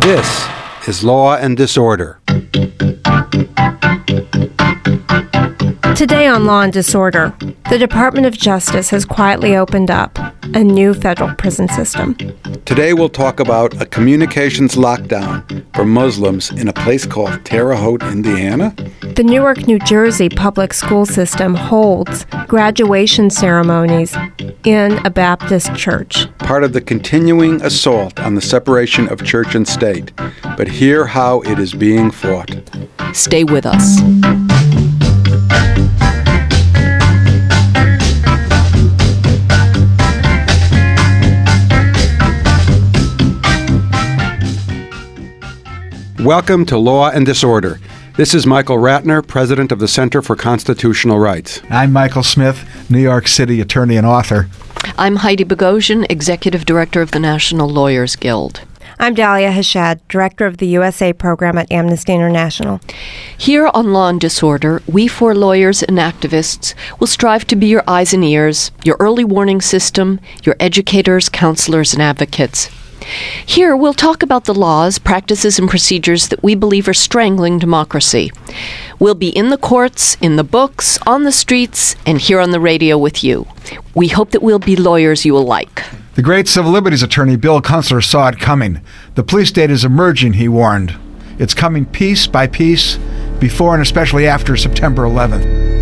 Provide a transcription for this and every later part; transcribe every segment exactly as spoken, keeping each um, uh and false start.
This is Law and Disorder. Today on Law and Disorder, the Department of Justice has quietly opened up a new federal prison system. Today we'll talk about a communications lockdown for Muslims in a place called Terre Haute, Indiana. The Newark, New Jersey public school system holds graduation ceremonies in a Baptist church. Part of the continuing assault on the separation of church and state. But hear how it is being fought. Stay with us. Welcome to Law and Disorder. This is Michael Ratner, president of the Center for Constitutional Rights. I'm Michael Smith, New York City attorney and author. I'm Heidi Bogosian, executive director of the National Lawyers Guild. I'm Dahlia Hashad, director of the U S A program at Amnesty International. Here on Law and Disorder, we four lawyers and activists will strive to be your eyes and ears, your early warning system, your educators, counselors, and advocates. Here, we'll talk about the laws, practices, and procedures that we believe are strangling democracy. We'll be in the courts, in the books, on the streets, and here on the radio with you. We hope that we'll be lawyers you will like. The great civil liberties attorney Bill Kunstler saw it coming. The police state is emerging, he warned. It's coming piece by piece, before and especially after September eleventh.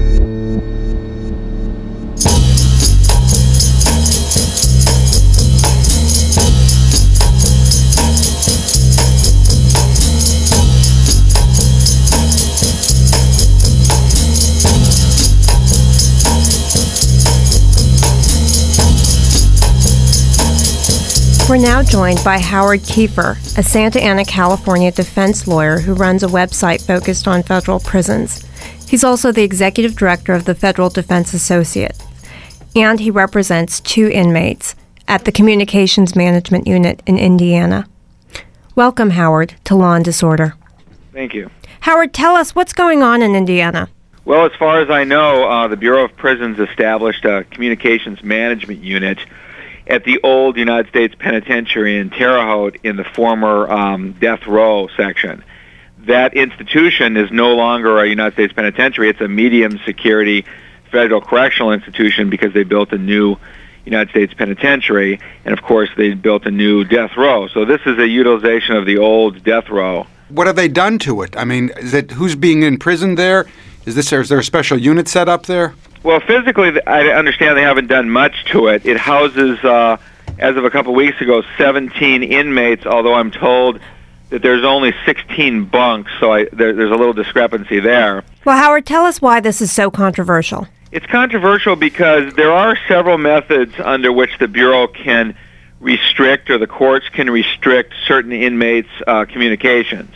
We're now joined by Howard Kiefer, a Santa Ana, California defense lawyer who runs a website focused on federal prisons. He's also the executive director of the Federal Defense Associate, and he represents two inmates at the Communications Management Unit in Indiana. Welcome, Howard, to Law and Disorder. Thank you. Howard, tell us what's going on in Indiana. Well, as far as I know, uh, the Bureau of Prisons established a Communications Management Unit at the old United States Penitentiary in Terre Haute in the former um, death row section. That institution is no longer a United States Penitentiary. It's a medium security federal correctional institution because they built a new United States Penitentiary, and of course they built a new death row. So this is a utilization of the old death row. What have they done to it? I mean, is it who's being imprisoned there? Is this is there a special unit set up there? Well, physically, I understand they haven't done much to it. It houses, uh, as of a couple weeks ago, seventeen inmates, although I'm told that there's only sixteen bunks, so I, there, there's a little discrepancy there. Well, Howard, tell us why this is so controversial. It's controversial because there are several methods under which the Bureau can restrict, or the courts can restrict, certain inmates' uh, communications.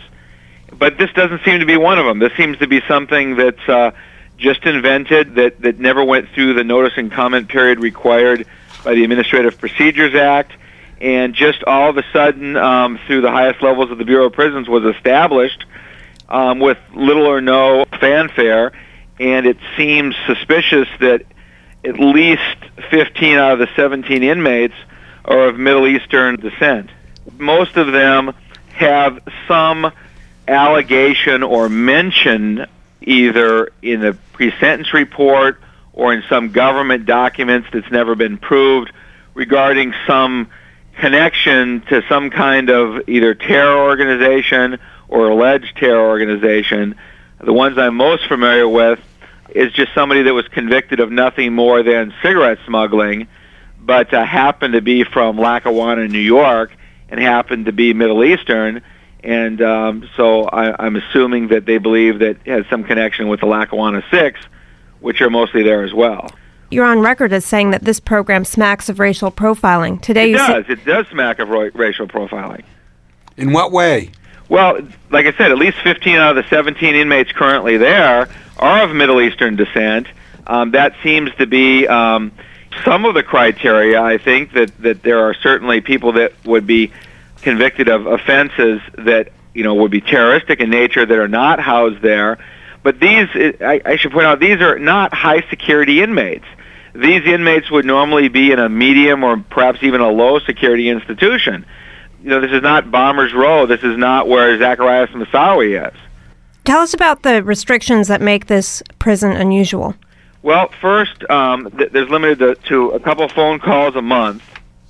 But this doesn't seem to be one of them. This seems to be something that's Uh, just invented, that, that never went through the notice and comment period required by the Administrative Procedures Act, and just all of a sudden, um, through the highest levels of the Bureau of Prisons, was established um, with little or no fanfare, and it seems suspicious that at least fifteen out of the seventeen inmates are of Middle Eastern descent. Most of them have some allegation or mention either in the pre-sentence report or in some government documents that's never been proved regarding some connection to some kind of either terror organization or alleged terror organization. The ones I'm most familiar with is just somebody that was convicted of nothing more than cigarette smuggling, but uh, happened to be from Lackawanna, New York, and happened to be Middle Eastern. And um, so I, I'm assuming that they believe that it has some connection with the Lackawanna Six, which are mostly there as well. You're on record as saying that this program smacks of racial profiling. Today, it you does. Say- it does smack of ro- racial profiling. In what way? Well, like I said, at least fifteen out of the seventeen inmates currently there are of Middle Eastern descent. Um, that seems to be um, some of the criteria. I think that, that there are certainly people that would be convicted of offenses that, you know, would be terroristic in nature that are not housed there. But these, I, I should point out, these are not high-security inmates. These inmates would normally be in a medium or perhaps even a low-security institution. you know, this is not Bombers Row. This is not where Zacharias Moussaoui is. Tell us about the restrictions that make this prison unusual. Well, first, um, th- there's limited to, to a couple phone calls a month,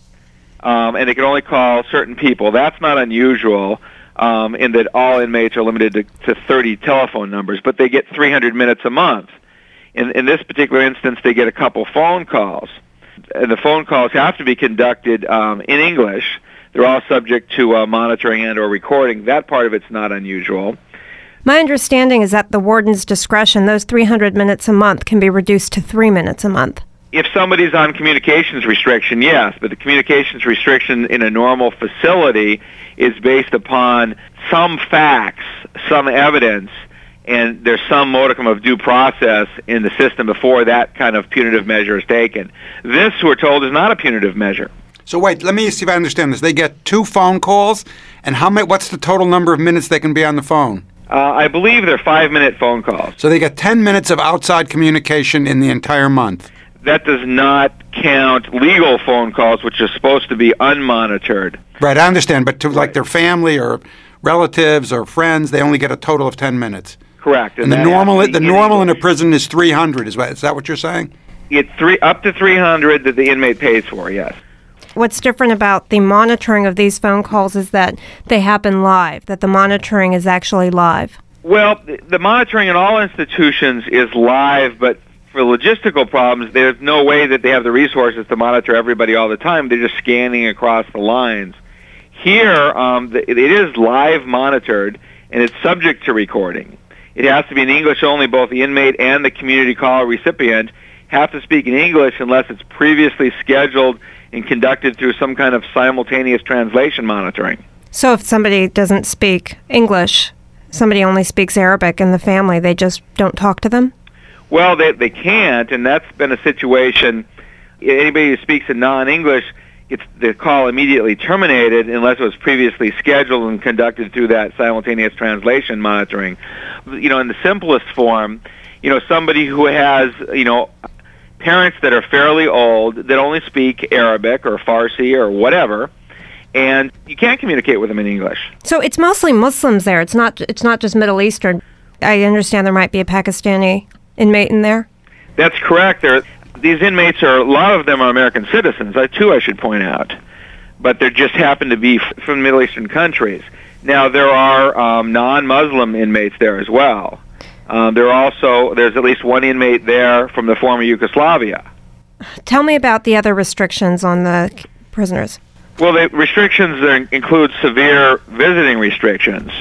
um, and they can only call certain people. That's not unusual um, in that all inmates are limited to, to thirty telephone numbers, but they get three hundred minutes a month. In, in this particular instance, they get a couple phone calls, and the phone calls have to be conducted um, in English. They're all subject to uh, monitoring and or recording. That part of it's not unusual. My understanding is that the warden's discretion, those three hundred minutes a month can be reduced to three minutes a month. If somebody's on communications restriction, yes, but the communications restriction in a normal facility is based upon some facts, some evidence, and there's some modicum of due process in the system before that kind of punitive measure is taken. This, we're told, is not a punitive measure. So wait, let me see if I understand this. They get two phone calls, and how many? What's the total number of minutes they can be on the phone? Uh, I believe they're five-minute phone calls. So they get ten minutes of outside communication in the entire month. That does not count legal phone calls, which are supposed to be unmonitored. Right, I understand, but to like their family or relatives or friends, they only get a total of ten minutes. Correct. And, and the normal the normal in a prison is three hundred. Is that, is that what you're saying? It's three up to three hundred that the inmate pays for, yes. What's different about the monitoring of these phone calls is that they happen live, that the monitoring is actually live. Well, the monitoring in all institutions is live, but for logistical problems, there's no way that they have the resources to monitor everybody all the time. They're just scanning across the lines. Here, um, it is live monitored, and it's subject to recording. It has to be in English only. Both the inmate and the community call recipient have to speak in English unless it's previously scheduled and conducted through some kind of simultaneous translation monitoring. So if somebody doesn't speak English, somebody only speaks Arabic in the family, they just don't talk to them? Well, they they can't, and that's been a situation. Anybody who speaks in non-English gets the call immediately terminated unless it was previously scheduled and conducted through that simultaneous translation monitoring. You know, in the simplest form, you know, somebody who has, you know, parents that are fairly old that only speak Arabic or Farsi or whatever, and you can't communicate with them in English. So it's mostly Muslims there. It's not it's not just Middle Eastern. I understand there might be a Pakistani inmate in there. That's correct. There, these inmates are, a lot of them are American citizens, I, too, I should point out, but they just happen to be f- from Middle Eastern countries. Now, there are um, non-Muslim inmates there as well. Um, there are also, there's at least one inmate there from the former Yugoslavia. Tell me about the other restrictions on the prisoners. Well, the restrictions are, include severe visiting restrictions,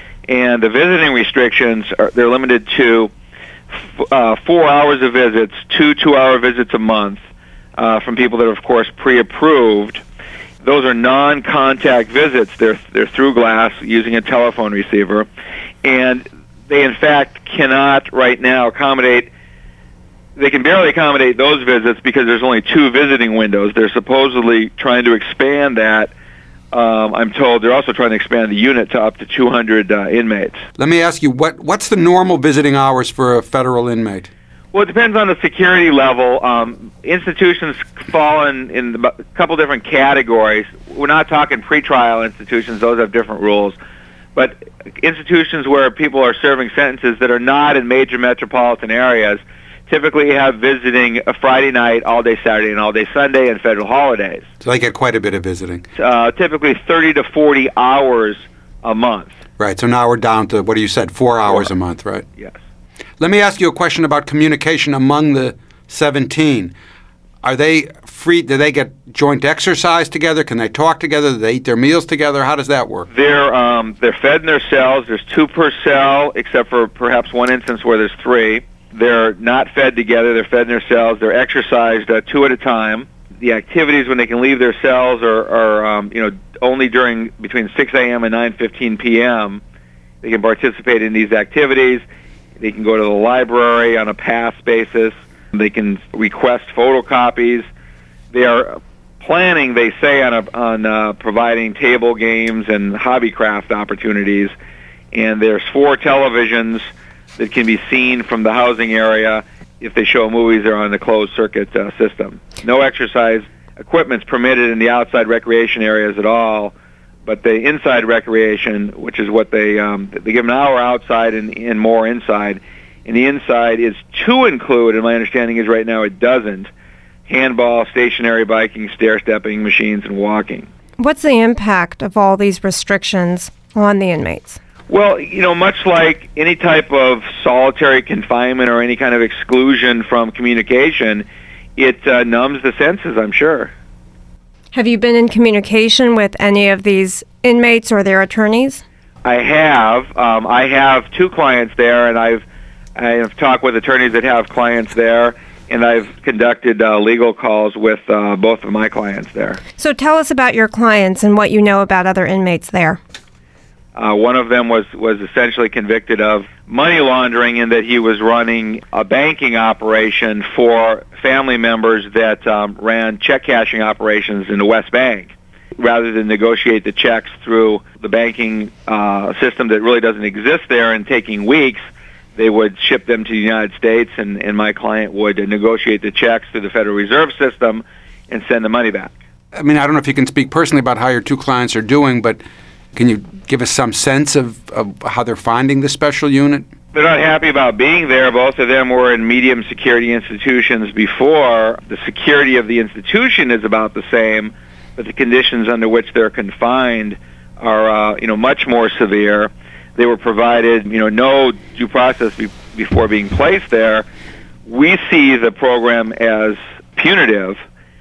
and the visiting restrictions are they're limited to f- uh, four hours of visits, two two-hour visits a month uh, from people that are, of course, pre-approved. Those are non-contact visits. They're they're through glass using a telephone receiver, and they, in fact, cannot right now accommodate, they can barely accommodate those visits because there's only two visiting windows. They're supposedly trying to expand that. Um, I'm told they're also trying to expand the unit to up to two hundred uh, inmates. Let me ask you, what what's the normal visiting hours for a federal inmate? Well, it depends on the security level. Um, institutions fall in, in a couple different categories. We're not talking pretrial institutions. Those have different rules. But institutions where people are serving sentences that are not in major metropolitan areas typically have visiting a Friday night, all day Saturday, and all day Sunday, and federal holidays. So they get quite a bit of visiting. Uh, typically thirty to forty hours a month. Right, so now we're down to, what do you said, four hours four. a month, right? Yes. Let me ask you a question about communication among the seventeen. Are they free? Do they get joint exercise together? Can they talk together? Do they eat their meals together? How does that work? They're um, they're fed in their cells. There's two per cell, except for perhaps one instance where there's three. They're not fed together. They're fed in their cells. They're exercised uh, two at a time. The activities when they can leave their cells are, are um, you know, only during between six a.m. and nine fifteen p.m. They can participate in these activities. They can go to the library on a pass basis. They can request photocopies. They are planning, they say, on a, on uh, providing table games and hobbycraft opportunities. And there's four televisions that can be seen from the housing area. If they show movies, they're on the closed circuit uh, system. No exercise equipment's permitted in the outside recreation areas at all, But the inside recreation, which is what they um, they give an hour outside and, and more inside, and the inside is to include, and my understanding is right now it doesn't, handball, stationary biking, stair-stepping machines, and walking. What's the impact of all these restrictions on the inmates? Well, you know, much like any type of solitary confinement or any kind of exclusion from communication, it uh, numbs the senses, I'm sure. Have you been in communication with any of these inmates or their attorneys? I have. Um, I have two clients there, and I've I have talked with attorneys that have clients there, and I've conducted uh, legal calls with uh, both of my clients there. So tell us about your clients and what you know about other inmates there. Uh, one of them was, was essentially convicted of money laundering in that he was running a banking operation for family members that um, ran check cashing operations in the West Bank. Rather than negotiate the checks through the banking uh, system that really doesn't exist there and taking weeks, they would ship them to the United States, and, and my client would negotiate the checks through the Federal Reserve System and send the money back. I mean, I don't know if you can speak personally about how your two clients are doing, but can you give us some sense of, of how they're finding the special unit? They're not happy about being there. Both of them were in medium security institutions before. The security of the institution is about the same, but the conditions under which they're confined are, uh, you know, much more severe. They were provided, you know, no due process be- before being placed there. We see the program as punitive,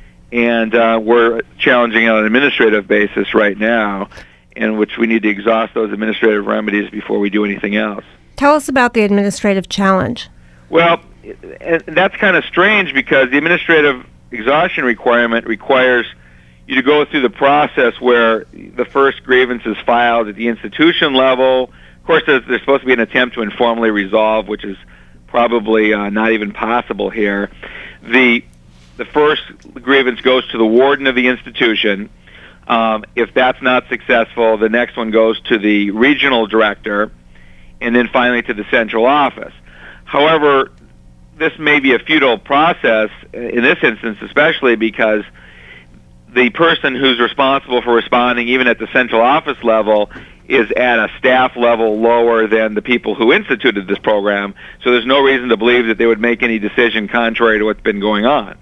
and uh, we're challenging on an administrative basis right now, in which we need to exhaust those administrative remedies before we do anything else. Tell us about the administrative challenge. Well, and that's kind of strange because the administrative exhaustion requirement requires you to go through the process where the first grievance is filed at the institution level. Of course, there's, there's supposed to be an attempt to informally resolve, which is probably uh, not even possible here. The the first grievance goes to the warden of the institution. Um, if that's not successful, the next one goes to the regional director, and then finally to the central office. However, this may be a futile process in this instance, especially because the person who's responsible for responding, even at the central office level, is at a staff level lower than the people who instituted this program, so there's no reason to believe that they would make any decision contrary to what's been going on.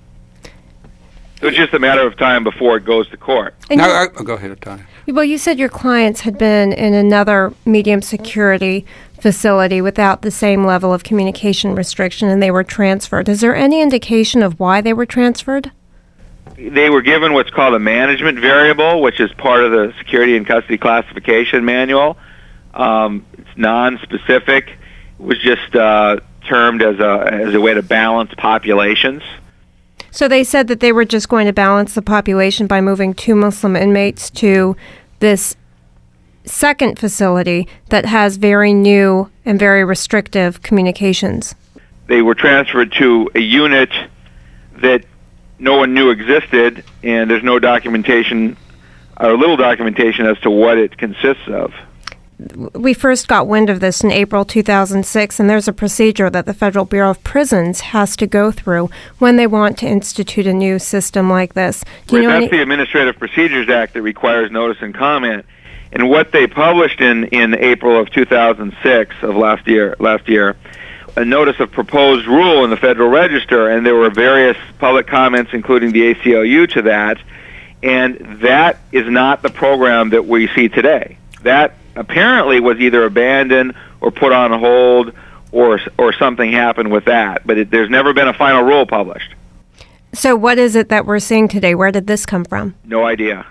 So it's just a matter of time before it goes to court. And Now, you, I, oh, go ahead, Tanya. well, you said your clients had been in another medium security facility without the same level of communication restriction, and they were transferred. Is there any indication of why they were transferred? They were given what's called a management variable, which is part of the Security and Custody Classification Manual. Um, it's non-specific. It was just uh, termed as a as a way to balance populations. So they said that they were just going to balance the population by moving two Muslim inmates to this second facility that has very new and very restrictive communications. They were transferred to a unit that no one knew existed, and there's no documentation, or little documentation as to what it consists of. We first got wind of this in April two thousand six, and there's a procedure that the Federal Bureau of Prisons has to go through when they want to institute a new system like this. Do you Right, know that's any- the Administrative Procedures Act that requires notice and comment. And what they published in, in April of two thousand six of last year, last year, a notice of proposed rule in the Federal Register, and there were various public comments, including the A C L U, to that. And that is not the program that we see today. That apparently was either abandoned or put on hold, or or something happened with that. But it, there's never been a final rule published. So what is it that we're seeing today? Where did this come from? No idea.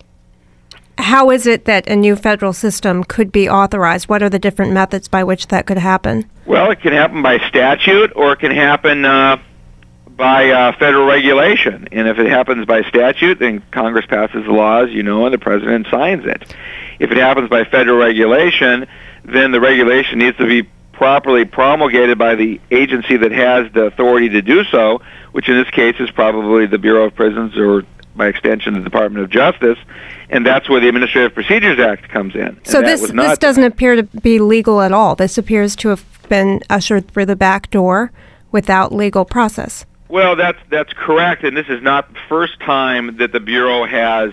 How is it that a new federal system could be authorized? What are the different methods by which that could happen? Well, it can happen by statute, or it can happen uh, by uh, federal regulation. And if it happens by statute, then Congress passes the laws, you know, and the president signs it. If it happens by federal regulation, then the regulation needs to be properly promulgated by the agency that has the authority to do so, which in this case is probably the Bureau of Prisons, or by extension the Department of Justice, and that's where the Administrative Procedures Act comes in. And So that this was not- this doesn't appear to be legal at all. This appears to have been ushered through the back door without legal process. Well, that's that's correct, and this is not the first time that the Bureau has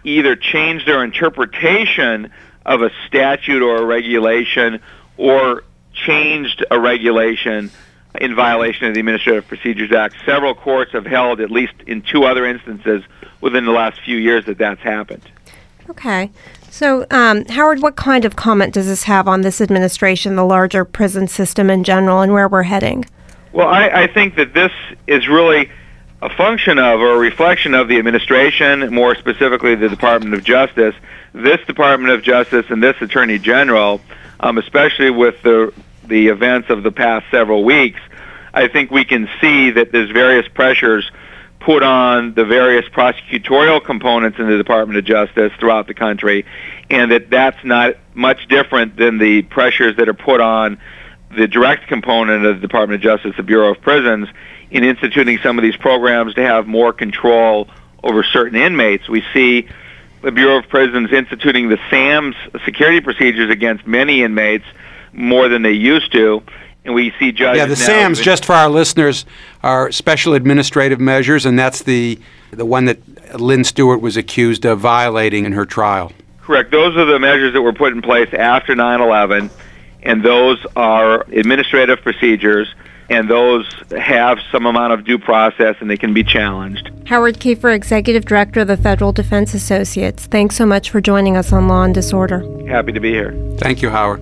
either changed their interpretation of a statute or a regulation or changed a regulation in violation of the Administrative Procedures Act. Several courts have held, at least in two other instances within the last few years, that that's happened. Okay. So, um, Howard, what kind of comment does this have on this administration, the larger prison system in general, and where we're heading? Well, I, I think that this is really a function of or a reflection of the administration, more specifically the Department of Justice. This Department of Justice and this Attorney General, um, especially with the the events of the past several weeks, I think we can see that there's various pressures put on the various prosecutorial components in the Department of Justice throughout the country, and that that's not much different than the pressures that are put on the direct component of the Department of Justice, the Bureau of Prisons, in instituting some of these programs to have more control over certain inmates. We see the Bureau of Prisons instituting the SAMS security procedures against many inmates more than they used to, and we see judges Yeah, the now SAMS, even, just for our listeners, are special administrative measures, and that's the the one that Lynn Stewart was accused of violating in her trial. Correct. Those are the measures that were put in place after nine eleven, and those are administrative procedures, and those have some amount of due process, and they can be challenged. Howard Kiefer, Executive Director of the Federal Defense Associates. Thanks so much for joining us on Law and Disorder. Happy to be here. Thank you, Howard.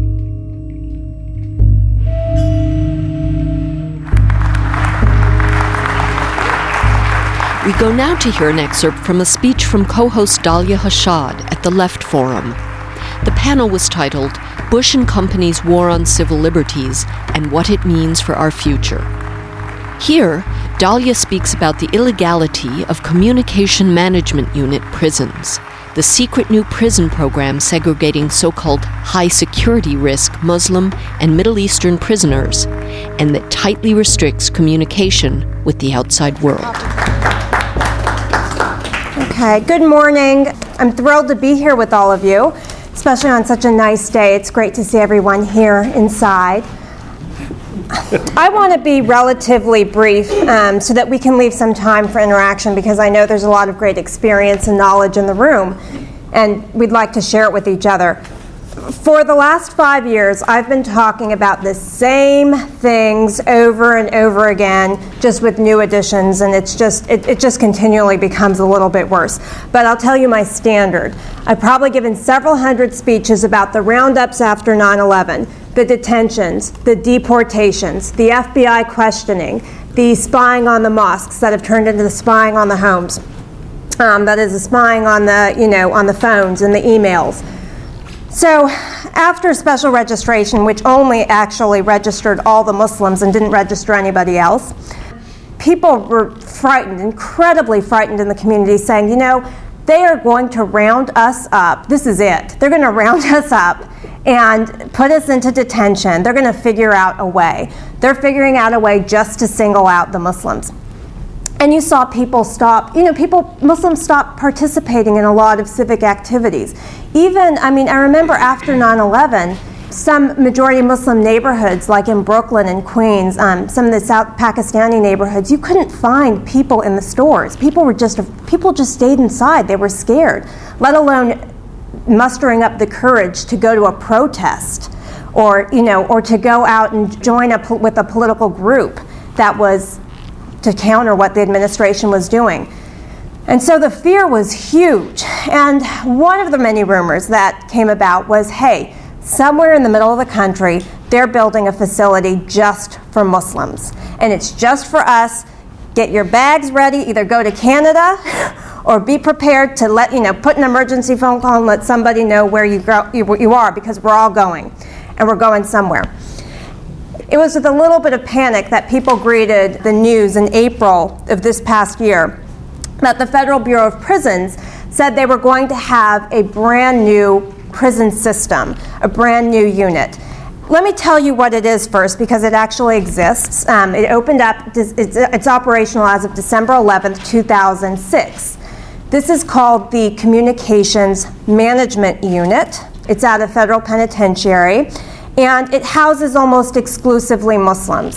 We go now to hear an excerpt from a speech from co-host Dalia Hashad at the Left Forum. The panel was titled, Bush and Company's War on Civil Liberties and What It Means for Our Future. Here, Dalia speaks about the illegality of Communication Management Unit prisons, the secret new prison program segregating so-called high-security risk Muslim and Middle Eastern prisoners, and that tightly restricts communication with the outside world. Okay, good morning. I'm thrilled to be here with all of you, especially on such a nice day. It's great to see everyone here inside. I want to be relatively brief um, so that we can leave some time for interaction, because I know there's a lot of great experience and knowledge in the room, and we'd like to share it with each other. For the last five years, I've been talking about the same things over and over again, just with new additions, and it's just it, it just continually becomes a little bit worse. But I'll tell you my standard. I've probably given several hundred speeches about the roundups after nine eleven, the detentions, the deportations, the F B I questioning, the spying on the mosques that have turned into the spying on the homes, um, that is the spying on the you know on the phones and the emails. So after special registration, which only actually registered all the Muslims and didn't register anybody else, people were frightened, incredibly frightened in the community, saying, you know, they are going to round us up. This is it. They're going to round us up and put us into detention. They're going to figure out a way. They're figuring out a way just to single out the Muslims. And you saw people stop, you know, people, Muslims stopped participating in a lot of civic activities. Even, I mean, I remember after nine eleven, some majority Muslim neighborhoods, like in Brooklyn and Queens, um, some of the South Pakistani neighborhoods, you couldn't find people in the stores. People were just, people just stayed inside. They were scared, let alone mustering up the courage to go to a protest or, you know, or to go out and join up with a political group that was to counter what the administration was doing. And so the fear was huge. And one of the many rumors that came about was, hey, somewhere in the middle of the country, they're building a facility just for Muslims. And it's just for us. Get your bags ready, either go to Canada or be prepared to let, you know, put an emergency phone call and let somebody know where you, go, you, you are, because we're all going, and we're going somewhere. It was with a little bit of panic that people greeted the news in April of this past year that the Federal Bureau of Prisons said they were going to have a brand new prison system, a brand new unit. Let me tell you what it is first, because it actually exists. Um, it opened up, it's, it's operational as of December eleventh, two thousand six. This is called the Communications Management Unit. It's at a federal penitentiary, and it houses almost exclusively Muslims.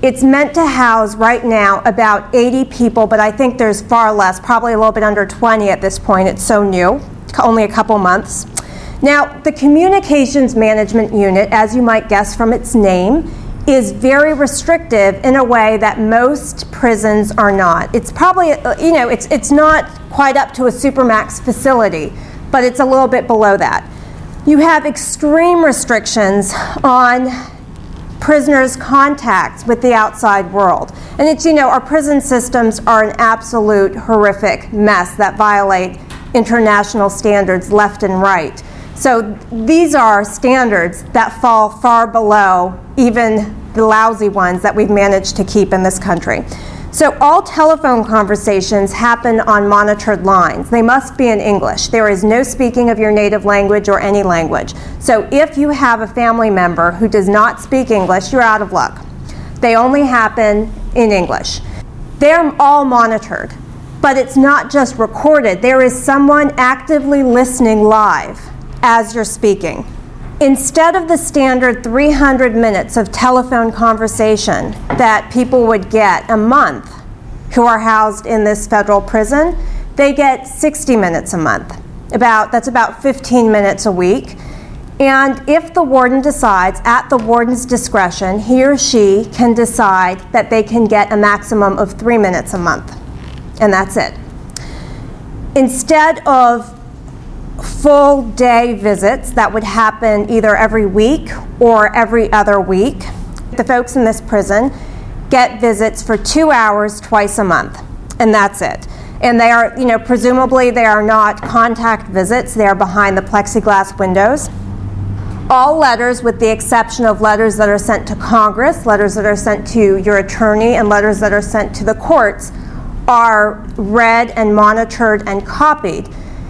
It's meant to house right now about eighty people, but I think there's far less, probably a little bit under twenty at this point. It's so new, only a couple months. Now, the Communications Management Unit, as you might guess from its name, is very restrictive in a way that most prisons are not. It's probably, you know, it's it's not quite up to a supermax facility, but it's a little bit below that. You have extreme restrictions on prisoners' contacts with the outside world. And it's, you know, our prison systems are an absolute horrific mess that violate international standards left and right. So these are standards that fall far below even the lousy ones that we've managed to keep in this country. So all telephone conversations happen on monitored lines. They must be in English. There is no speaking of your native language or any language. So if you have a family member who does not speak English, you're out of luck. They only happen in English. They're all monitored, but it's not just recorded. There is someone actively listening live as you're speaking. Instead of the standard three hundred minutes of telephone conversation that people would get a month who are housed in this federal prison, they get sixty minutes a month. About, that's about fifteen minutes a week. And if the warden decides, at the warden's discretion, he or she can decide that they can get a maximum of three minutes a month. And that's it. Instead of full day visits that would happen either every week or every other week, the folks in this prison get visits for two hours twice a month, and that's it. And they are, you know, presumably they are not contact visits. They are behind the plexiglass windows. All letters, with the exception of letters that are sent to Congress, letters that are sent to your attorney, and letters that are sent to the courts, are read and monitored and copied.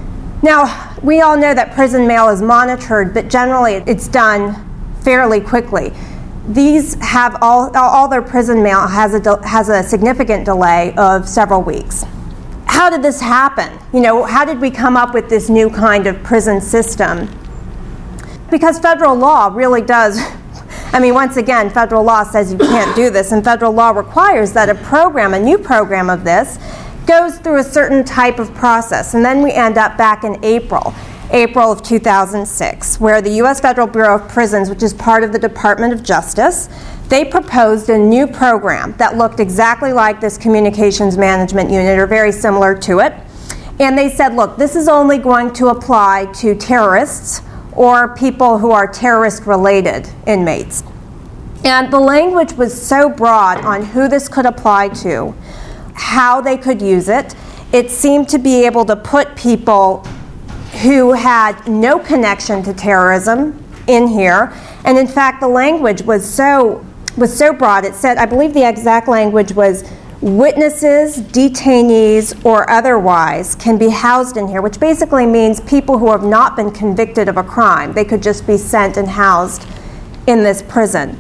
Now, we all know that prison mail is monitored, but generally it's done fairly quickly. These have all, all their prison mail has a, de- has a significant delay of several weeks. How did this happen? You know, how did we come up with this new kind of prison system? Because federal law really does, I mean, once again, federal law says you can't do this, and federal law requires that a program, a new program of this, goes through a certain type of process. And then we end up back in April, April of two thousand six, where the U S Federal Bureau of Prisons, which is part of the Department of Justice, they proposed a new program that looked exactly like this Communications Management Unit, or very similar to it. And they said, look, this is only going to apply to terrorists or people who are terrorist-related inmates. And the language was so broad on who this could apply to, how they could use it. It seemed to be able to put people who had no connection to terrorism in here. And in fact, the language was so was so broad. It said, I believe the exact language was, witnesses, detainees, or otherwise can be housed in here, which basically means people who have not been convicted of a crime. They could just be sent and housed in this prison.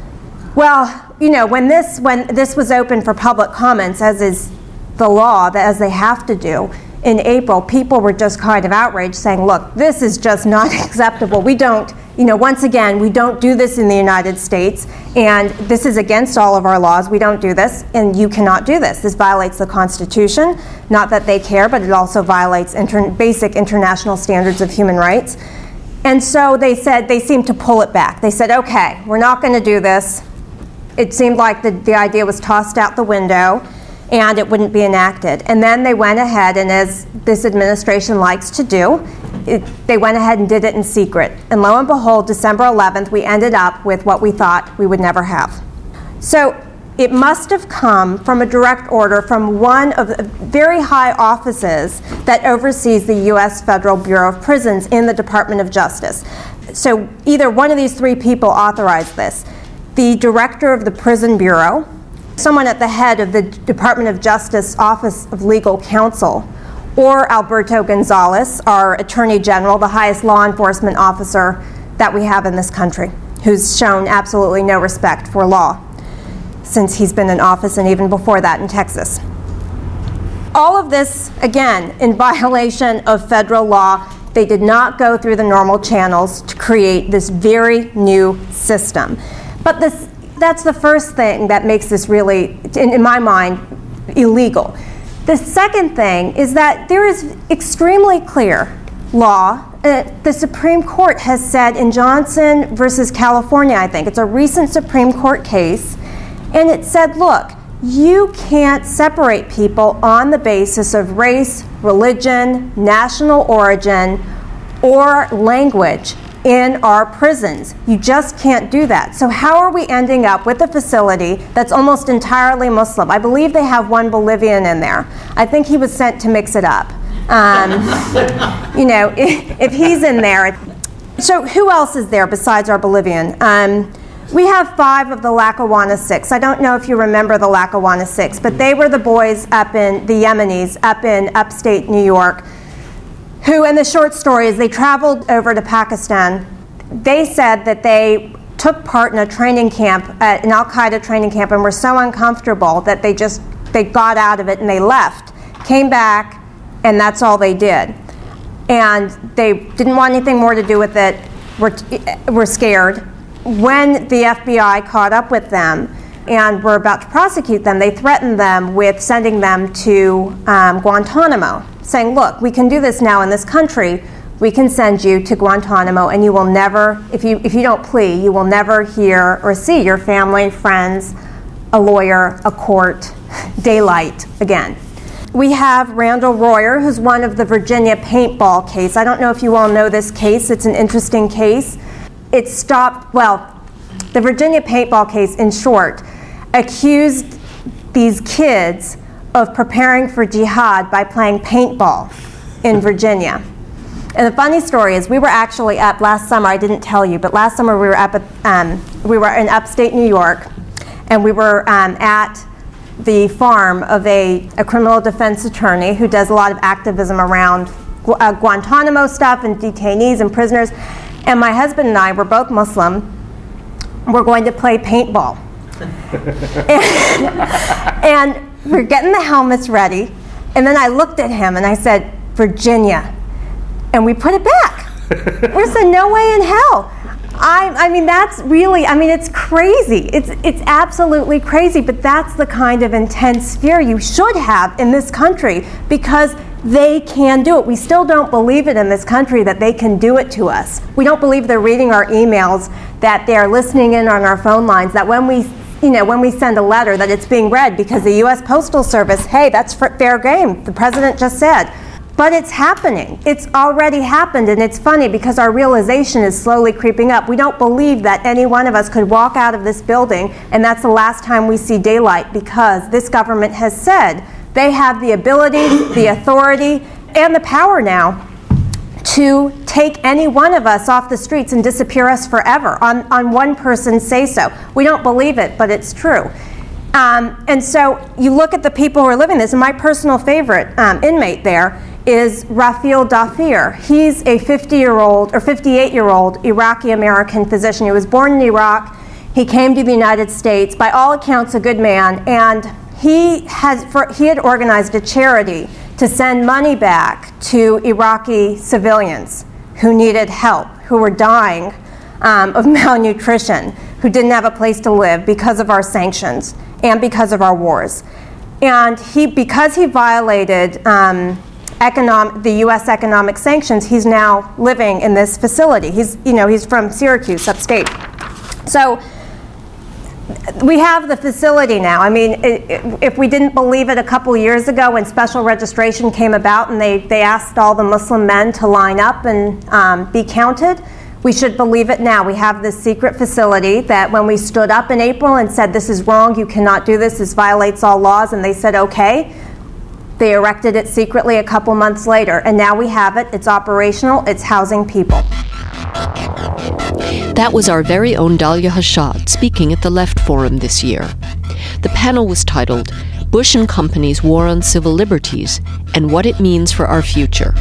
Well, you know, when this when this was open for public comments, as is the law, that as they have to do, in April, people were just kind of outraged, saying, look, this is just not acceptable. We don't, you know, once again, we don't do this in the United States, and this is against all of our laws. We don't do this, and you cannot do this. This violates the Constitution. Not that they care, but it also violates inter- basic international standards of human rights. And so they said, they seemed to pull it back. They said, okay, we're not going to do this. It seemed like the, the idea was tossed out the window and it wouldn't be enacted. And then they went ahead, and as this administration likes to do, it, they went ahead and did it in secret. And lo and behold, December eleventh, we ended up with what we thought we would never have. So it must have come from a direct order from one of the very high offices that oversees the U S Federal Bureau of Prisons in the Department of Justice. So either one of these three people authorized this. The director of the Prison Bureau, someone at the head of the Department of Justice Office of Legal Counsel, or Alberto Gonzales, our Attorney General, the highest law enforcement officer that we have in this country, who's shown absolutely no respect for law since he's been in office, and even before that in Texas. All of this, again, in violation of federal law. They did not go through the normal channels to create this very new system. But this that's the first thing that makes this really, in, in my mind, illegal. The second thing is that there is extremely clear law. Uh, the Supreme Court has said in Johnson versus California, I think, it's a recent Supreme Court case, and it said, look, you can't separate people on the basis of race, religion, national origin, or language in our prisons. You just can't do that. So how are we ending up with a facility that's almost entirely Muslim? I believe they have one Bolivian in there. I think he was sent to mix it up. Um, you know, if, if he's in there. So who else is there besides our Bolivian? Um, we have five of the Lackawanna Six. I don't know if you remember the Lackawanna Six, but they were the boys up in, the Yemenis, up in upstate New York, who, in the short story, is they traveled over to Pakistan. They said that they took part in a training camp, uh, an Al-Qaeda training camp, and were so uncomfortable that they just, they got out of it and they left, came back, and that's all they did. And they didn't want anything more to do with it, were, were scared. When the F B I caught up with them and were about to prosecute them, they threatened them with sending them to um, Guantanamo, saying, look, we can do this now in this country. We can send you to Guantanamo, and you will never, if you if you don't plea, you will never hear or see your family, friends, a lawyer, a court, daylight again. We have Randall Royer, who's one of the Virginia paintball case. I don't know if you all know this case. It's an interesting case. It stopped, well, the Virginia paintball case, in short, accused these kids of preparing for jihad by playing paintball in Virginia. And the funny story is we were actually up last summer, I didn't tell you, but last summer we were up at, um, we were in upstate New York, and we were um, at the farm of a, a criminal defense attorney who does a lot of activism around Gu- uh, Guantanamo stuff and detainees and prisoners. And my husband and I were both Muslim. We're going to play paintball. and, and we're getting the helmets ready. And then I looked at him and I said, Virginia. And we put it back. We said, no way in hell. I, I mean, that's really, I mean, it's crazy. It's, it's absolutely crazy, but that's the kind of intense fear you should have in this country because they can do it. We still don't believe it in this country that they can do it to us. We don't believe they're reading our emails, that they're listening in on our phone lines, that when we, you know, when we send a letter that it's being read because the U S Postal Service, hey, that's fair game. The president just said. But it's happening. It's already happened, and it's funny because our realization is slowly creeping up. We don't believe that any one of us could walk out of this building and that's the last time we see daylight because this government has said they have the ability, the authority, and the power now to take any one of us off the streets and disappear us forever on, on one person's say-so. We don't believe it, but it's true. Um, and so you look at the people who are living this, and my personal favorite um, inmate there is Rafiel Dafir. He's a fifty-year-old or fifty-eight-year-old Iraqi-American physician. He was born in Iraq. He came to the United States, by all accounts a good man, and he has for, he had organized a charity to send money back to Iraqi civilians who needed help, who were dying um, of malnutrition, who didn't have a place to live because of our sanctions and because of our wars. And he, because he violated um, economic, the U S economic sanctions, he's now living in this facility. He's, you know, he's from Syracuse, upstate. So we have the facility now. I mean, if we didn't believe it a couple years ago when special registration came about and they, they asked all the Muslim men to line up and um, be counted, we should believe it now. We have this secret facility that when we stood up in April and said, this is wrong, you cannot do this, this violates all laws, and they said, okay, they erected it secretly a couple months later. And now we have it. It's operational. It's housing people. That was our very own Dalia Hashad speaking at the Left Forum this year. The panel was titled, Bush and Company's War on Civil Liberties and What It Means for Our Future.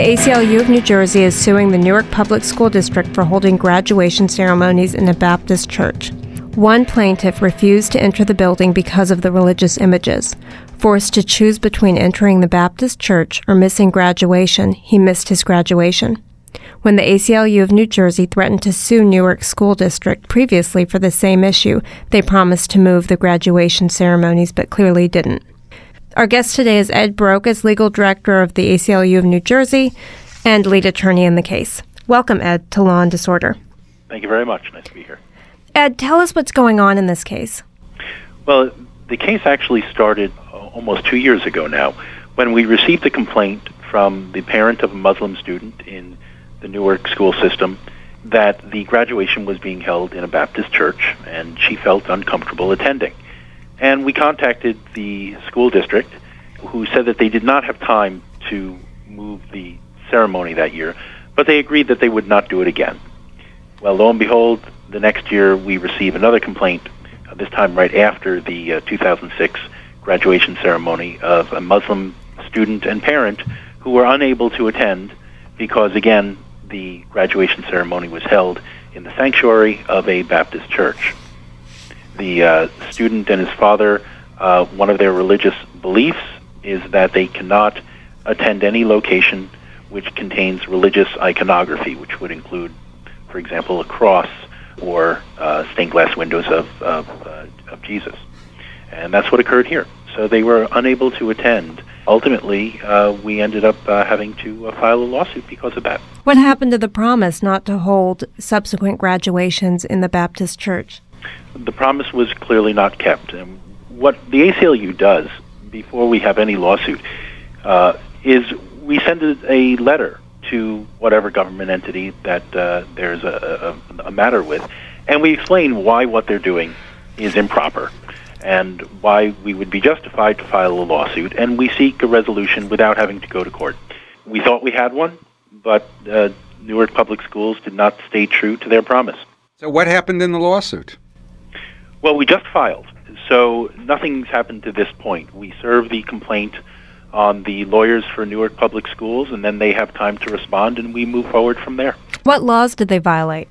The A C L U of New Jersey is suing the Newark Public School District for holding graduation ceremonies in a Baptist church. One plaintiff refused to enter the building because of the religious images. Forced to choose between entering the Baptist church or missing graduation, he missed his graduation. When the A C L U of New Jersey threatened to sue Newark School District previously for the same issue, they promised to move the graduation ceremonies but clearly didn't. Our guest today is Ed Brokas, legal director of the A C L U of New Jersey and lead attorney in the case. Welcome, Ed, to Law and Disorder. Thank you very much. Nice to be here. Ed, tell us what's going on in this case. Well, the case actually started almost two years ago now when we received a complaint from the parent of a Muslim student in the Newark school system that the graduation was being held in a Baptist church and she felt uncomfortable attending. And we contacted the school district, who said that they did not have time to move the ceremony that year, but they agreed that they would not do it again. Well, lo and behold, the next year we receive another complaint, uh, this time right after the uh, two thousand six graduation ceremony, of a Muslim student and parent who were unable to attend because, again, the graduation ceremony was held in the sanctuary of a Baptist church. The uh, student and his father, uh, one of their religious beliefs is that they cannot attend any location which contains religious iconography, which would include, for example, a cross or uh, stained glass windows of, of, uh, of Jesus. And that's what occurred here. So they were unable to attend. Ultimately, uh, we ended up uh, having to uh, file a lawsuit because of that. What happened to the promise not to hold subsequent graduations in the Baptist church? The promise was clearly not kept. And what the A C L U does before we have any lawsuit uh, is we send a, a letter to whatever government entity that uh, there's a, a, a matter with, and we explain why what they're doing is improper and why we would be justified to file a lawsuit, and we seek a resolution without having to go to court. We thought we had one, but uh, Newark Public Schools did not stay true to their promise. So what happened in the lawsuit? Well, we just filed, so nothing's happened to this point. We serve the complaint on the lawyers for Newark Public Schools, and then they have time to respond, and we move forward from there. What laws did they violate?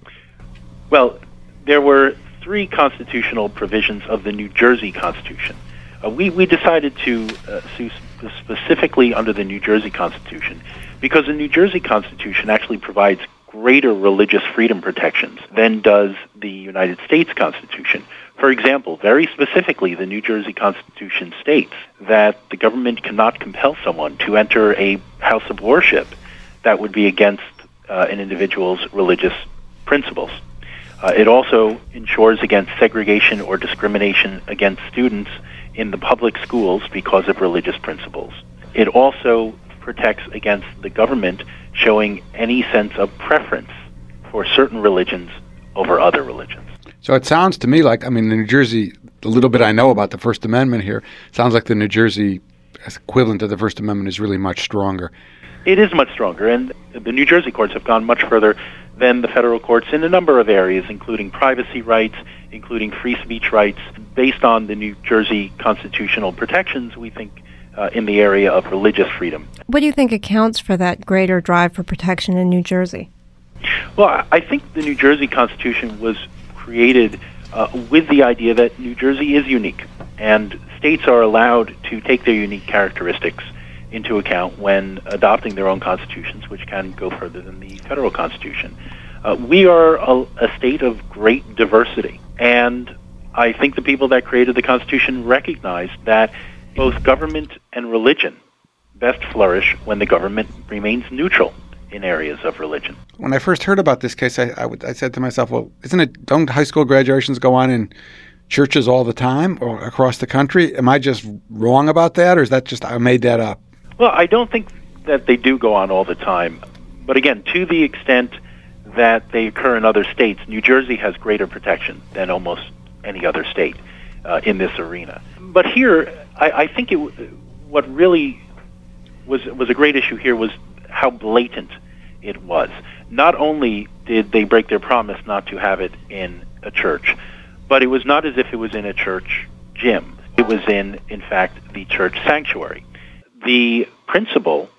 Well, there were three constitutional provisions of the New Jersey Constitution. Uh, we, we decided to uh, sue specifically under the New Jersey Constitution because the New Jersey Constitution actually provides greater religious freedom protections than does the United States Constitution. For example, very specifically, the New Jersey Constitution states that the government cannot compel someone to enter a house of worship that would be against uh, an individual's religious principles. Uh, it also ensures against segregation or discrimination against students in the public schools because of religious principles. It also protects against the government showing any sense of preference for certain religions over other religions. So it sounds to me like, I mean, the New Jersey, the little bit I know about the First Amendment here, sounds like the New Jersey equivalent to the First Amendment is really much stronger. It is much stronger, and the New Jersey courts have gone much further than the federal courts in a number of areas, including privacy rights, including free speech rights. Based on the New Jersey constitutional protections, we think uh, in the area of religious freedom. What do you think accounts for that greater drive for protection in New Jersey? Well, I think the New Jersey Constitution was created uh, with the idea that New Jersey is unique, and states are allowed to take their unique characteristics into account when adopting their own constitutions, which can go further than the federal constitution. Uh, we are a, a state of great diversity, and I think the people that created the Constitution recognized that both government and religion best flourish when the government remains neutral in areas of religion. When I first heard about this case, I, I, would, I said to myself, well, isn't it, don't high school graduations go on in churches all the time or across the country? Am I just wrong about that, or is that just, I made that up? Well, I don't think that they do go on all the time. But again, to the extent that they occur in other states, New Jersey has greater protection than almost any other state uh, in this arena. But here, I, I think it, what really was was a great issue here was how blatant it was. Not only did they break their promise not to have it in a church, but it was not as if it was in a church gym. It was in, in fact, the church sanctuary. The principal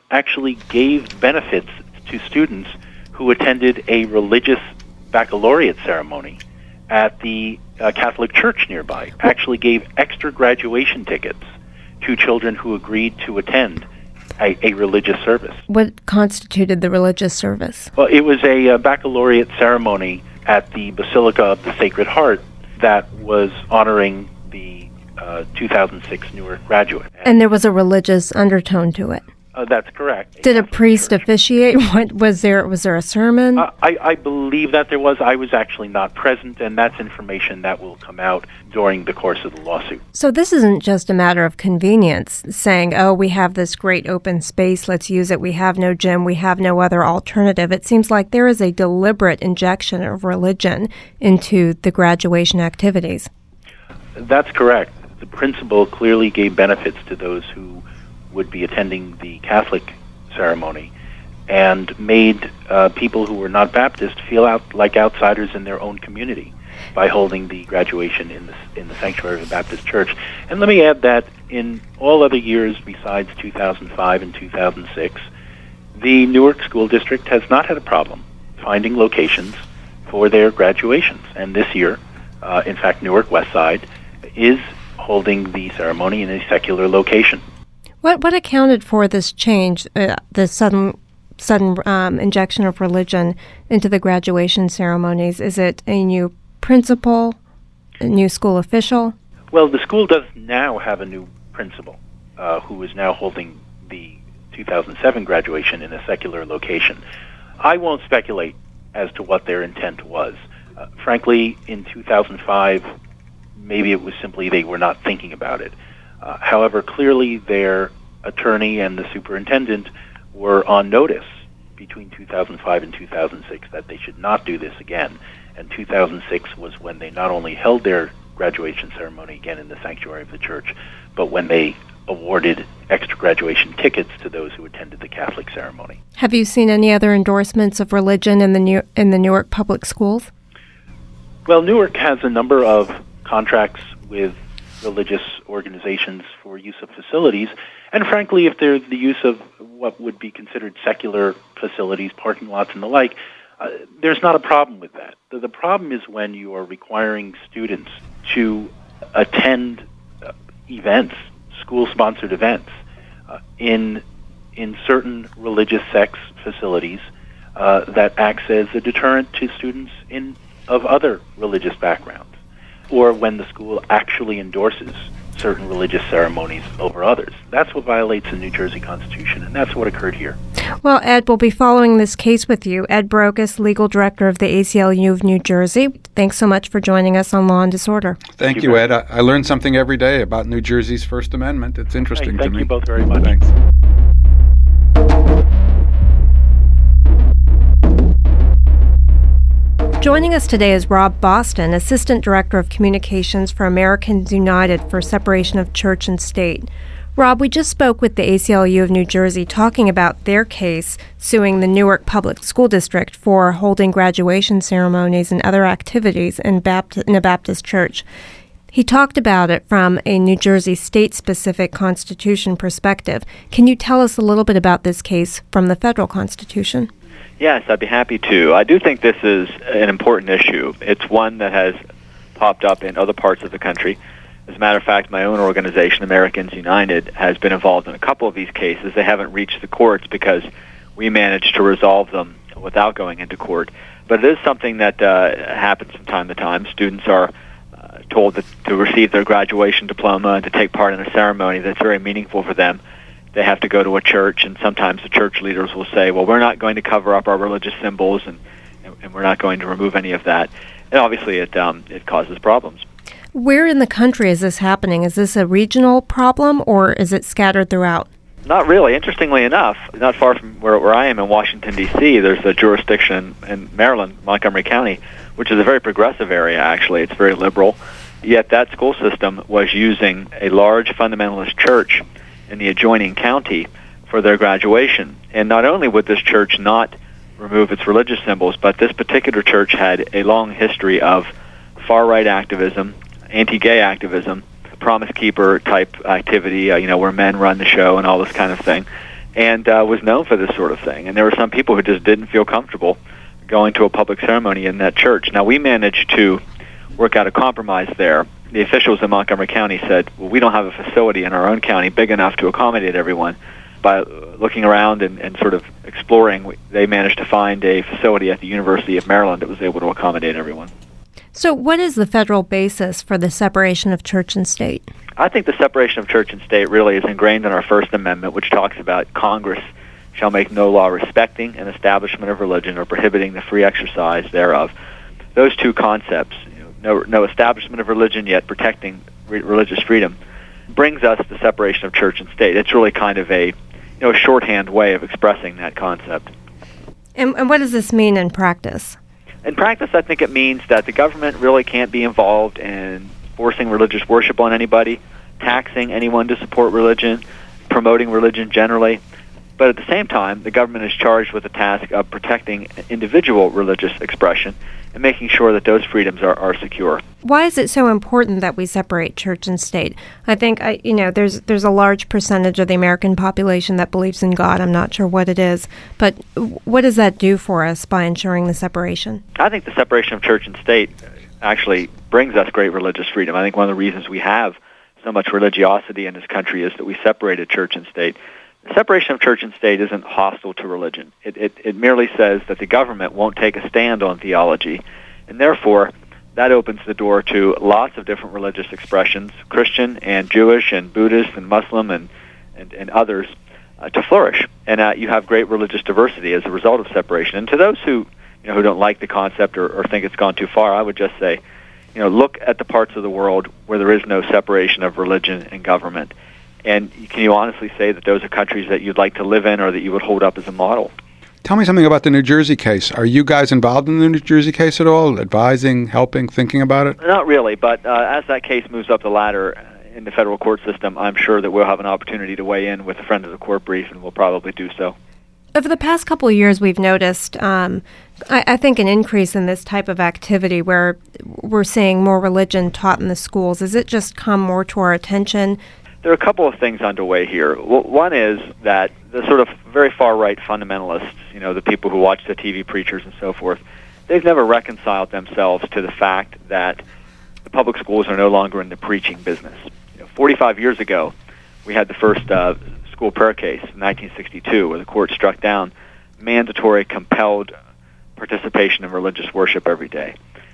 actually gave benefits to students who attended a religious baccalaureate ceremony at the uh, Catholic church nearby, actually gave extra graduation tickets to children who agreed to attend a, a religious service. What constituted the religious service? Well, it was a, uh baccalaureate ceremony at the Basilica of the Sacred Heart that was honoring the uh, two thousand six Newark graduate. And there was a religious undertone to it. Uh, that's correct. Did a priest church. officiate? What was there? Was there a sermon? Uh, I, I believe that there was. I was actually not present, and that's information that will come out during the course of the lawsuit. So this isn't just a matter of convenience, saying, oh, we have this great open space, let's use it. We have no gym, we have no other alternative. It seems like there is a deliberate injection of religion into the graduation activities. That's correct. The principal clearly gave benefits to those who would be attending the Catholic ceremony and made uh, people who were not Baptist feel out like outsiders in their own community by holding the graduation in the, in the sanctuary of the Baptist Church. And let me add that in all other years besides two thousand five and two thousand six, the Newark School District has not had a problem finding locations for their graduations. And this year, uh, in fact, Newark West Side is holding the ceremony in a secular location. What what accounted for this change, uh, the sudden sudden um, injection of religion into the graduation ceremonies? Is it a new principal, a new school official? Well, the school does now have a new principal uh, who is now holding the two thousand seven graduation in a secular location. I won't speculate as to what their intent was. Uh, frankly, in two thousand five, maybe it was simply they were not thinking about it. Uh, however, clearly their attorney and the superintendent were on notice between two thousand five and two thousand six that they should not do this again. And two thousand six was when they not only held their graduation ceremony again in the sanctuary of the church, but when they awarded extra graduation tickets to those who attended the Catholic ceremony. Have you seen any other endorsements of religion in the New- in the Newark public schools? Well, Newark has a number of contracts with religious organizations for use of facilities, and frankly, if there's the use of what would be considered secular facilities, parking lots and the like, uh, there's not a problem with that. The, the problem is when you are requiring students to attend uh, events, school-sponsored events, uh, in in certain religious sects facilities uh, that acts as a deterrent to students in of other religious backgrounds, or when the school actually endorses certain religious ceremonies over others. That's what violates the New Jersey Constitution, and that's what occurred here. Well, Ed, we'll be following this case with you. Ed Brokus, legal director of the A C L U of New Jersey. Thanks so much for joining us on Law and Disorder. Thank, Thank you, you, Ed. I, I learned something every day about New Jersey's First Amendment. It's interesting Hey, to me. thank you both very much. Thanks. Joining us today is Rob Boston, Assistant Director of Communications for Americans United for Separation of Church and State. Rob, we just spoke with the A C L U of New Jersey talking about their case suing the Newark Public School District for holding graduation ceremonies and other activities in, Baptist, in a Baptist church. He talked about it from a New Jersey state-specific constitution perspective. Can you tell us a little bit about this case from the federal constitution? Yes, I'd be happy to. I do think this is an important issue. It's one that has popped up in other parts of the country. As a matter of fact, my own organization, Americans United, has been involved in a couple of these cases. They haven't reached the courts because we managed to resolve them without going into court. But it is something that uh, happens from time to time. Students are uh, told that to receive their graduation diploma and to take part in a ceremony that's very meaningful for them, they have to go to a church, and sometimes the church leaders will say, well, we're not going to cover up our religious symbols, and, and, and we're not going to remove any of that. And obviously it um, it causes problems. Where in the country is this happening? Is this a regional problem, or is it scattered throughout? Not really. Interestingly enough, not far from where, where I am in Washington, D C, there's a jurisdiction in Maryland, Montgomery County, which is a very progressive area, actually. It's very liberal. Yet that school system was using a large fundamentalist church in the adjoining county for their graduation. And not only would this church not remove its religious symbols, but this particular church had a long history of far-right activism, anti-gay activism, Promise Keeper type activity, uh, you know, where men run the show and all this kind of thing. and uh, was known for this sort of thing. And there were some people who just didn't feel comfortable going to a public ceremony in that church. Now, we managed to work out a compromise there. The officials in Montgomery County said, well, we don't have a facility in our own county big enough to accommodate everyone. By looking around and, and sort of exploring, they managed to find a facility at the University of Maryland that was able to accommodate everyone. So what is the federal basis for the separation of church and state? I think the separation of church and state really is ingrained in our First Amendment, which talks about Congress shall make no law respecting an establishment of religion or prohibiting the free exercise thereof. Those two concepts, you know, no, no establishment of religion yet protecting re- religious freedom, brings us the separation of church and state. It's really kind of a, you know, a shorthand way of expressing that concept. And, and what does this mean in practice? In practice, I think it means that the government really can't be involved in forcing religious worship on anybody, taxing anyone to support religion, promoting religion generally. But at the same time, the government is charged with the task of protecting individual religious expression and making sure that those freedoms are, are secure. Why is it so important that we separate church and state? I think, I, you know, there's there's a large percentage of the American population that believes in God. I'm not sure what it is. But what does that do for us by ensuring the separation? I think the separation of church and state actually brings us great religious freedom. I think one of the reasons we have so much religiosity in this country is that we separated church and state. The separation of church and state isn't hostile to religion. It, it, it merely says that the government won't take a stand on theology, and therefore that opens the door to lots of different religious expressions, Christian and Jewish and Buddhist and Muslim and, and, and others, uh, to flourish. And uh, you have great religious diversity as a result of separation. And to those who, you know, who don't like the concept or, or think it's gone too far, I would just say, you know, look at the parts of the world where there is no separation of religion and government. And can you honestly say that those are countries that you'd like to live in or that you would hold up as a model? Tell me something about the New Jersey case. Are you guys involved in the New Jersey case at all, advising, helping, thinking about it? Not really, but uh, as that case moves up the ladder in the federal court system, I'm sure that we'll have an opportunity to weigh in with a friend of the court brief, and we'll probably do so. Over the past couple of years, we've noticed, um, I, I think, an increase in this type of activity where we're seeing more religion taught in the schools. Has it just come more to our attention? There are a couple of things underway here. One is that the sort of very far-right fundamentalists, you know, the people who watch the T V preachers and so forth, they've never reconciled themselves to the fact that the public schools are no longer in the preaching business. You know, forty-five years ago, we had the first uh, school prayer case in nineteen sixty-two, where the court struck down mandatory, compelled participation in religious worship every day.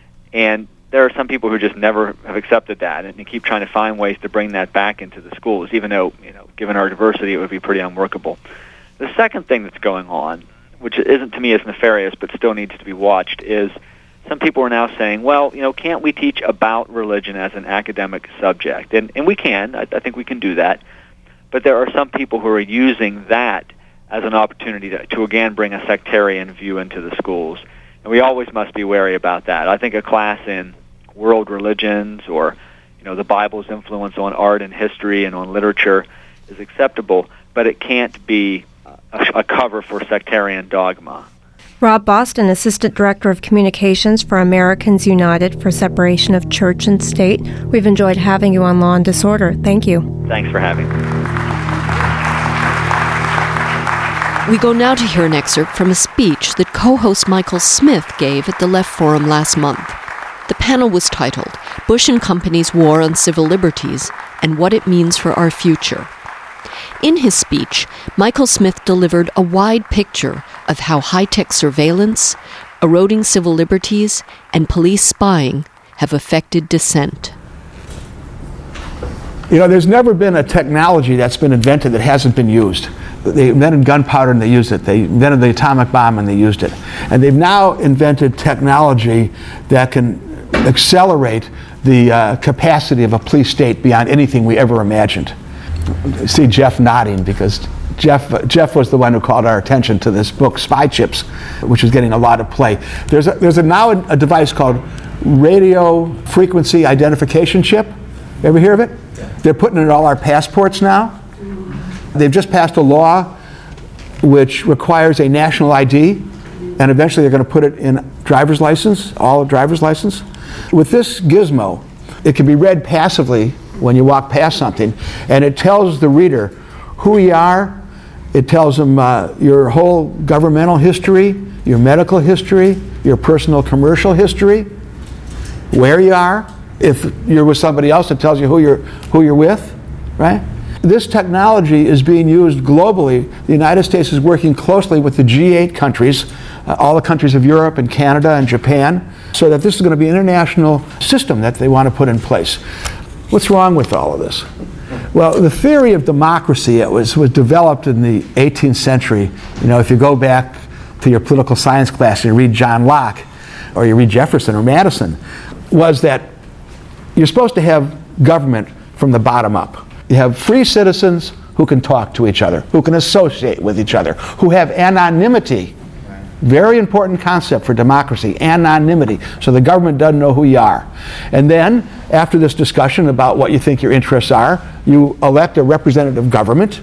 And there are some people who just never have accepted that and keep trying to find ways to bring that back into the schools, even though, you know, given our diversity, it would be pretty unworkable. The second thing that's going on, which isn't to me as nefarious but still needs to be watched, is some people are now saying, well, you know, can't we teach about religion as an academic subject? And, and we can. I, I think we can do that. But there are some people who are using that as an opportunity to, to again, bring a sectarian view into the schools. And we always must be wary about that. I think a class in world religions or, you know, the Bible's influence on art and history and on literature is acceptable, but it can't be a, a cover for sectarian dogma. Rob Boston, Assistant Director of Communications for Americans United for Separation of Church and State. We've enjoyed having you on Law and Disorder. Thank you. Thanks for having me. We go now to hear an excerpt from a speech that co-host Michael Smith gave at the Left Forum last month. The panel was titled, Bush and Company's War on Civil Liberties and What It Means for Our Future. In his speech, Michael Smith delivered a wide picture of how high-tech surveillance, eroding civil liberties, and police spying have affected dissent. You know, there's never been a technology that's been invented that hasn't been used. They invented gunpowder and they used it. They invented the atomic bomb and they used it. And they've now invented technology that can accelerate the uh, capacity of a police state beyond anything we ever imagined. I see Jeff nodding because Jeff uh, Jeff was the one who called our attention to this book, Spy Chips, which is getting a lot of play. There's a, there's a now a, a device called radio frequency identification chip. Ever hear of it? They're putting it in all our passports now. They've just passed a law which requires a national I D, and eventually they're going to put it in driver's license, all driver's license. With this gizmo, it can be read passively when you walk past something, and it tells the reader who you are It tells them uh, your whole governmental history, your medical history, your personal commercial history, where you are. If you're with somebody else, it tells you who you're who you're with, right? This technology is being used globally. The United States is working closely with the G eight countries, uh, all the countries of Europe and Canada and Japan, so that this is going to be an international system that they want to put in place. What's wrong with all of this? Well, the theory of democracy, it was, was developed in the eighteenth century. You know, if you go back to your political science class and you read John Locke, or you read Jefferson or Madison, was that you're supposed to have government from the bottom up. You have free citizens who can talk to each other, who can associate with each other, who have anonymity. Very important concept for democracy, anonymity, so the government doesn't know who you are. And then, after this discussion about what you think your interests are, you elect a representative government,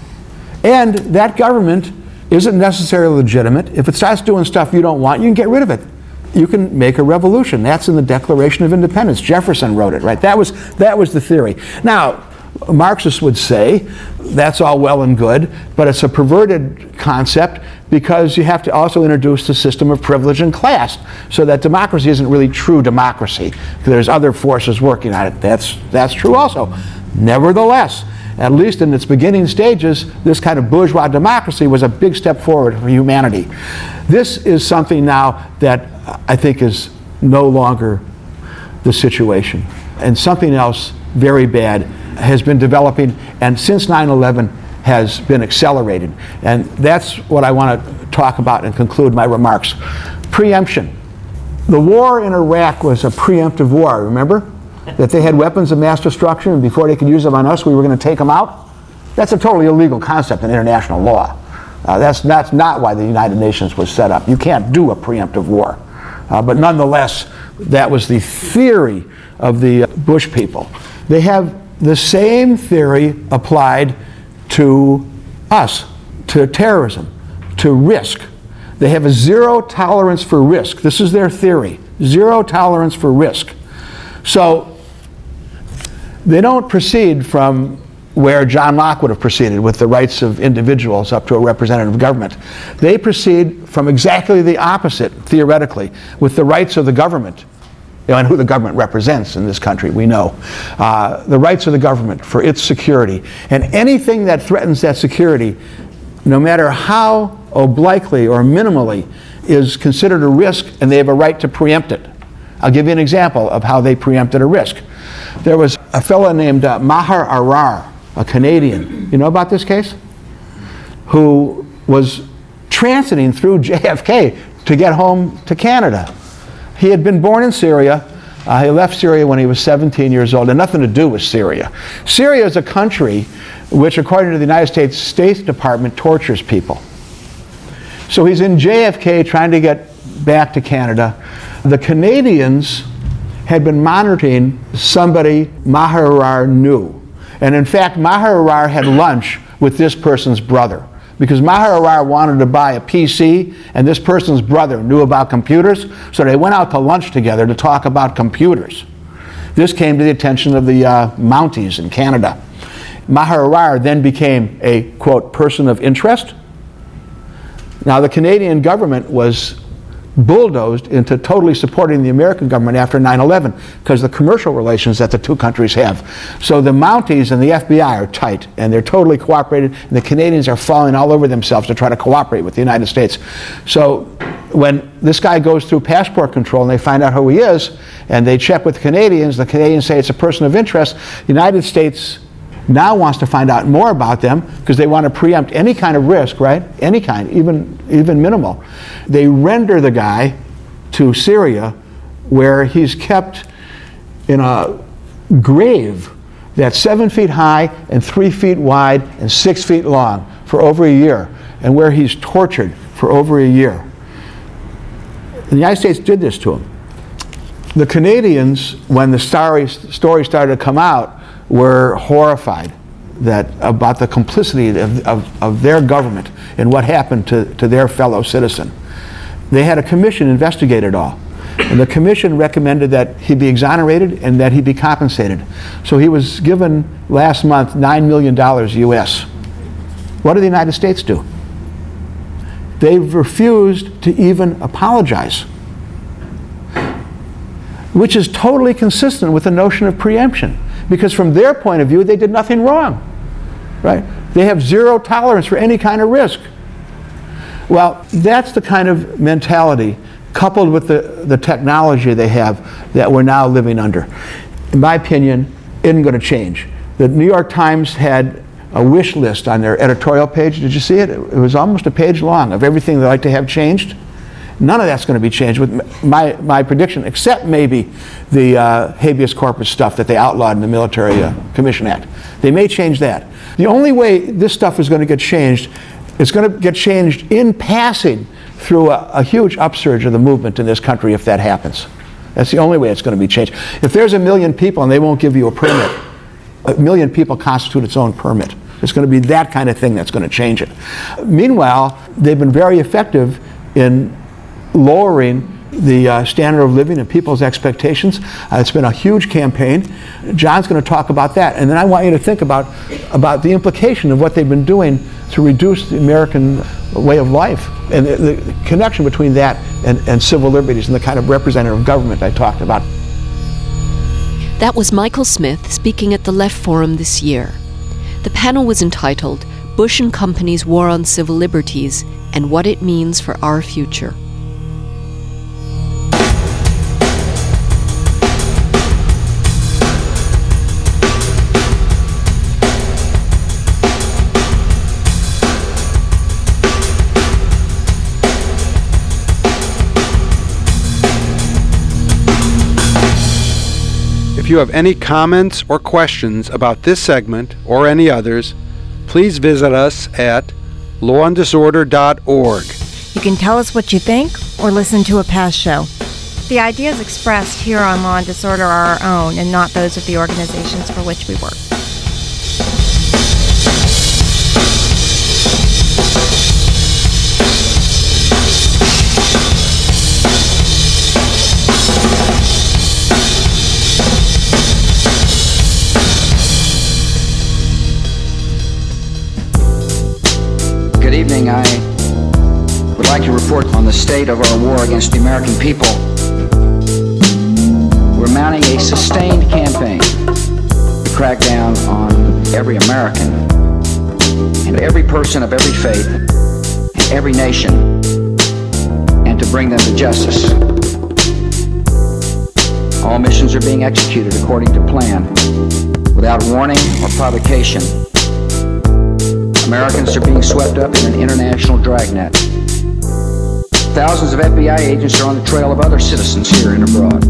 and that government isn't necessarily legitimate. If it starts doing stuff you don't want, you can get rid of it. You can make a revolution. That's in the Declaration of Independence. Jefferson wrote it, right? That was, that was the theory. Now, Marxists would say that's all well and good, but it's a perverted concept because you have to also introduce the system of privilege and class, so that democracy isn't really true democracy. There's other forces working on it. That's, that's true also. Nevertheless, at least in its beginning stages, this kind of bourgeois democracy was a big step forward for humanity. This is something now that I think is no longer the situation. And something else very bad has been developing, and since nine eleven has been accelerated. And that's what I want to talk about and conclude my remarks. Preemption. The war in Iraq was a preemptive war, remember? That they had weapons of mass destruction, and before they could use them on us, we were going to take them out? That's a totally illegal concept in international law. Uh, that's, that's not why the United Nations was set up. You can't do a preemptive war. Uh, but nonetheless, that was the theory of the Bush people. They have the same theory applied to us, to terrorism, to risk. They have a zero tolerance for risk. This is their theory. Zero tolerance for risk. So they don't proceed from where John Locke would have proceeded, with the rights of individuals up to a representative government. They proceed from exactly the opposite, theoretically, with the rights of the government. You know, and who the government represents in this country, we know. Uh, the rights of the government for its security. And anything that threatens that security, no matter how obliquely or minimally, is considered a risk, and they have a right to preempt it. I'll give you an example of how they preempted a risk. There was a fellow named uh, Maher Arar, a Canadian. You know about this case? Who was transiting through J F K to get home to Canada. He had been born in Syria. Uh, he left Syria when he was seventeen years old, and nothing to do with Syria. Syria is a country which, according to the United States State Department, tortures people. So he's in J F K trying to get back to Canada. The Canadians had been monitoring somebody Maher Arar knew. And in fact, Maher Arar had lunch with this person's brother, because Maher Arar wanted to buy a P C, and this person's brother knew about computers, so they went out to lunch together to talk about computers. This came to the attention of the uh, Mounties in Canada. Maher Arar then became a, quote, person of interest. Now, the Canadian government was bulldozed into totally supporting the American government after nine eleven because of the commercial relations that the two countries have. So the Mounties and the F B I are tight, and they're totally cooperated, and the Canadians are falling all over themselves to try to cooperate with the United States. So when this guy goes through passport control and they find out who he is, and they check with the Canadians, the Canadians say it's a person of interest, the United States now wants to find out more about them because they want to preempt any kind of risk, right? Any kind, even, even minimal. They render the guy to Syria, where he's kept in a grave that's seven feet high and three feet wide and six feet long for over a year, and where he's tortured for over a year. The United States did this to him. The Canadians, when the story, story started to come out, were horrified that about the complicity of, of, of their government in what happened to, to their fellow citizen. They had a commission investigate it all. And the commission recommended that he be exonerated and that he be compensated. So he was given last month nine million dollars U S. What did the United States do? They've refused to even apologize, which is totally consistent with the notion of preemption, because from their point of view, they did nothing wrong, right? They have zero tolerance for any kind of risk. Well, that's the kind of mentality, coupled with the, the technology they have, that we're now living under. In my opinion, isn't going to change. The New York Times had a wish list on their editorial page. Did you see it? It was almost a page long of everything they'd like to have changed. None of that's going to be changed with my, my prediction, except maybe the uh, habeas corpus stuff that they outlawed in the Military uh, Commission Act. They may change that. The only way this stuff is going to get changed, it's going to get changed in passing through a, a huge upsurge of the movement in this country if that happens. That's the only way it's going to be changed. If there's a million people and they won't give you a permit, a million people constitute its own permit. It's going to be that kind of thing that's going to change it. Meanwhile, they've been very effective in lowering the uh, standard of living and people's expectations. Uh, it's been a huge campaign. John's going to talk about that. And then I want you to think about, about the implication of what they've been doing to reduce the American way of life and the, the connection between that and, and civil liberties and the kind of representative government I talked about. That was Michael Smith speaking at the Left Forum this year. The panel was entitled Bush and Company's War on Civil Liberties and What It Means for Our Future. If you have any comments or questions about this segment or any others, please visit us at law and disorder dot org. You can tell us what you think or listen to a past show. The ideas expressed here on Law and Disorder are our own and not those of the organizations for which we work. Good evening. I would like to report on the state of our war against the American people. We're mounting a sustained campaign to crack down on every American and every person of every faith and every nation, and to bring them to justice. All missions are being executed according to plan, without warning or provocation. Americans are being swept up in an international dragnet. Thousands of F B I agents are on the trail of other citizens here and abroad.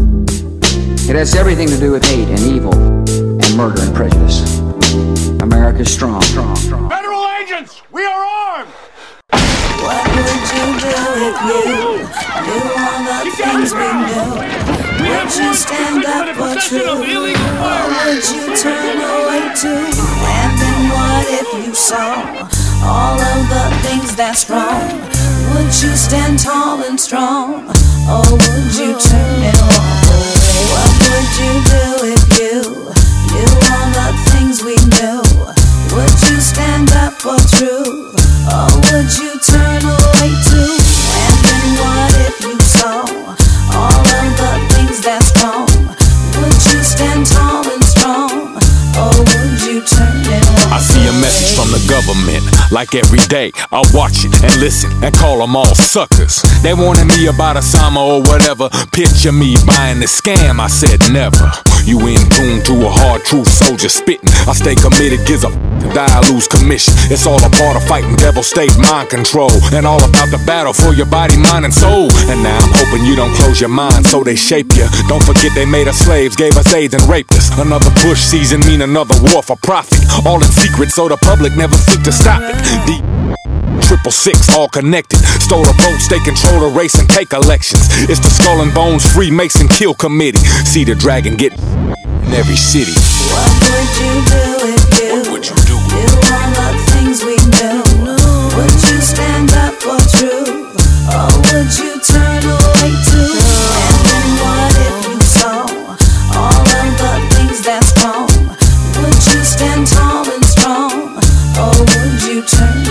It has everything to do with hate and evil and murder and prejudice. America's strong, strong, strong. Federal agents, we are armed! What would you do if you knew all the things we knew? Would you stand up for truth? Or would you turn away too? And then what if you saw all of the things that's wrong? Would you stand tall and strong? Or would you turn and walk away? What would you do if you knew all the things we knew? Would you stand up for truth? Or would you turn away too? And then what if you saw all of the things that's wrong? Would you stand tall and strong? Or would you turn and walk I see a message from the government, like every day. I watch it and listen and call them all suckers. They wanted me about Osama or whatever. Picture me buying the scam, I said never. You in tune to a hard truth soldier spitting. I stay committed, gives a f- die, I lose commission. It's all a part of fighting devil state mind control, and all about the battle for your body, mind, and soul. And now I'm hoping you don't close your mind so they shape you. Don't forget they made us slaves, gave us AIDS and raped us. Another Bush season mean another war for profit. All in secret so the public never think to stop it. The Triple six, all connected. Stole the votes, they control the race and take elections. It's the Skull and Bones Freemason Kill Committee. See the dragon get in every city. What would you do if you what would you do? Knew all the things we knew? Would you stand up for truth? Or would you turn away too? And then what if you saw all of the things that's wrong? Would you stand tall and strong? Or would you turn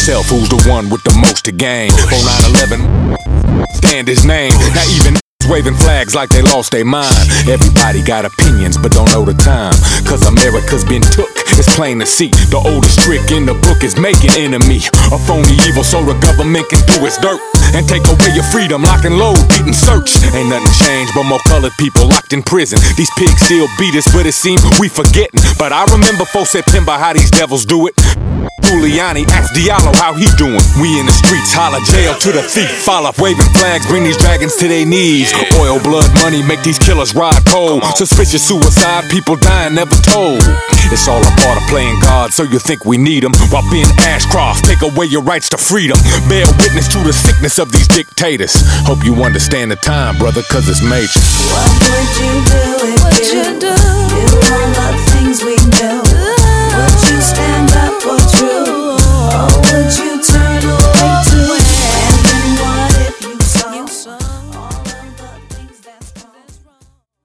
yourself who's the one with the most to gain. For nine eleven, stand his name. Now even waving flags like they lost their mind. Everybody got opinions but don't know the time. Cause America's been took, it's plain to see. The oldest trick in the book is making enemy. A phony evil so the government can do its dirt and take away your freedom, lock and load, beat and search. Ain't nothing changed but more colored people locked in prison. These pigs still beat us, but it seems we forgetting. But I remember four September how these devils do it. Giuliani, ask Diallo how he doing. We in the streets, holla jail to the thief. Follow waving flags, bring these dragons to their knees. Oil, blood, money, make these killers ride cold. Suspicious suicide, people dying, never told. It's all a part of playing God, so you think we need them. While being Ashcroft, take away your rights to freedom. Bear witness to the sickness of these dictators. Hope you understand the time, brother, cause it's major. What would you do